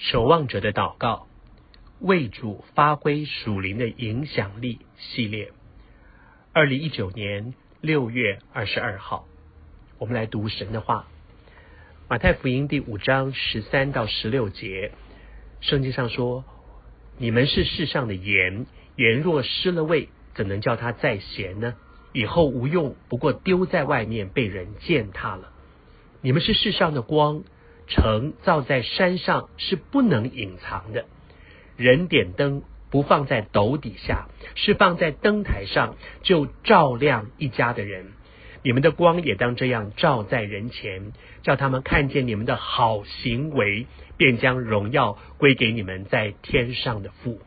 守望者的祷告，为主发挥属灵的影响力系列，2019年6月22号，我们来读神的话。马太福音第5章13到16节，圣经上说：你们是世上的盐，盐若失了味，怎能叫它再咸呢？以后无用，不过丢在外面，被人践踏了。你们是世上的光，城造在山上是不能隐藏的。人点灯不放在斗底下，是放在灯台上，就照亮一家的人。你们的光也当这样照在人前，叫他们看见你们的好行为，便将荣耀归给你们在天上的父。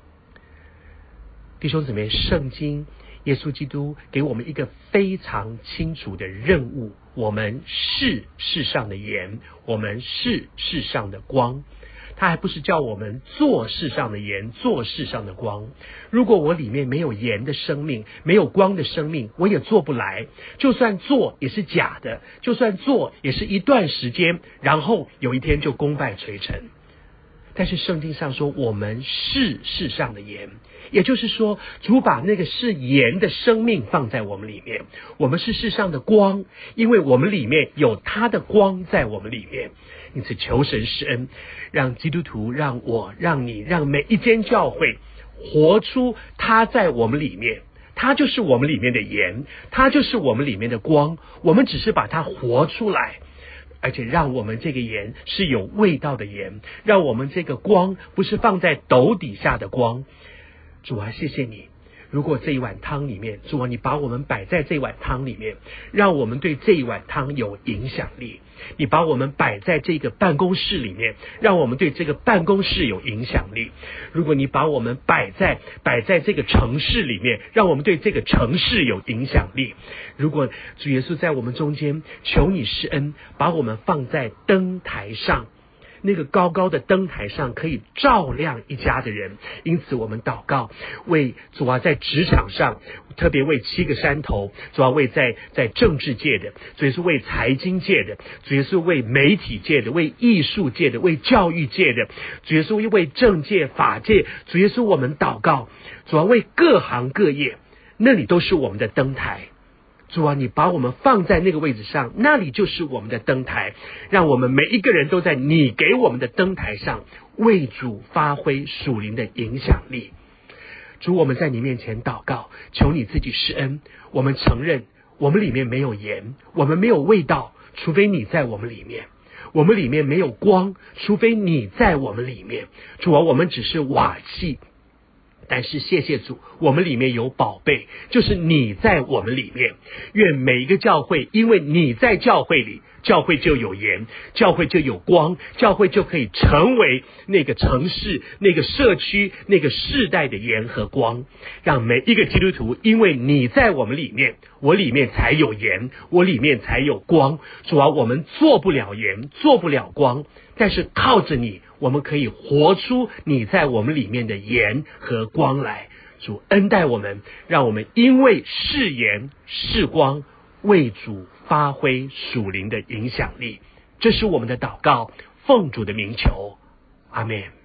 弟兄姊妹，圣经耶稣基督给我们一个非常清楚的任务，我们是世上的盐，我们是世上的光。他还不是叫我们做世上的盐，做世上的光。如果我里面没有盐的生命，没有光的生命，我也做不来。就算做也是假的，就算做也是一段时间，然后有一天就功败垂成。但是圣经上说我们是世上的盐，也就是说主把那个是盐的生命放在我们里面。我们是世上的光，因为我们里面有他的光在我们里面。因此求神施恩，让基督徒，让我，让你，让每一间教会活出他在我们里面。他就是我们里面的盐，他就是我们里面的光，我们只是把它活出来，而且让我们这个盐是有味道的盐，让我们这个光不是放在斗底下的光。主啊，谢谢你，如果这一碗汤里面，主啊，你把我们摆在这碗汤里面，让我们对这一碗汤有影响力。你把我们摆在这个办公室里面，让我们对这个办公室有影响力。如果你把我们摆在这个城市里面，让我们对这个城市有影响力。如果主耶稣在我们中间，求你施恩，把我们放在灯台上，那个高高的灯台上可以照亮一家的人。因此我们祷告，为主啊，在职场上，特别为7个山头，主啊，为在政治界的，主耶稣为财经界的，主耶稣为媒体界的，为艺术界的，为教育界的，主耶稣为政界法界，主耶稣我们祷告，主啊，为各行各业，那里都是我们的灯台。主啊，你把我们放在那个位置上，那里就是我们的灯台，让我们每一个人都在你给我们的灯台上为主发挥属灵的影响力。主，我们在你面前祷告，求你自己施恩。我们承认我们里面没有盐，我们没有味道，除非你在我们里面。我们里面没有光，除非你在我们里面。主啊，我们只是瓦器，但是谢谢主，我们里面有宝贝，就是你在我们里面。愿每一个教会，因为你在教会里，教会就有盐，教会就有光，教会就可以成为那个城市，那个社区，那个世代的盐和光。让每一个基督徒，因为你在我们里面，我里面才有盐，我里面才有光。主啊，我们做不了盐，做不了光，但是靠着你，我们可以活出你在我们里面的盐和光来。主恩待我们，让我们因为是盐是光，为主发挥属灵的影响力。这是我们的祷告，奉主的名求，阿们。